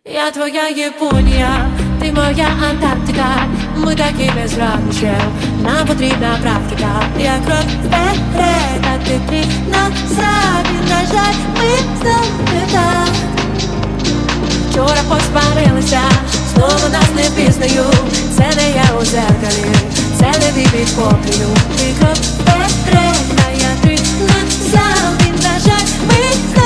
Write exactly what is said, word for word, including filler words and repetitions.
Я твоя Японія, ти моя Антарктика. Ми такі без градусів, нам потрібна практика. Я крок вперед, а ти три назад. І, на жаль, ми знову не так. Вчора посварилися, знову нас не пізнають. Це не я у зеркалі, це не ти підхоплюю. Ти крок вперед, а я три назад. І, на жаль, ми знову